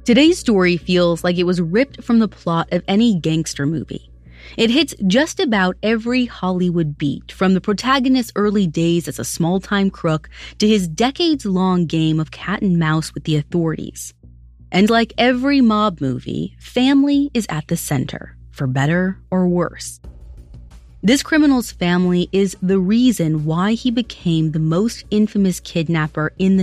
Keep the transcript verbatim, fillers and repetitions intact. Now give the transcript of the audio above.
Today's story feels like it was ripped from the plot of any gangster movie. It hits just about every Hollywood beat, from the protagonist's early days as a small-time crook to his decades-long game of cat and mouse with the authorities. And like every mob movie, family is at the center, for better or worse. This criminal's family is the reason why he became the most infamous kidnapper in the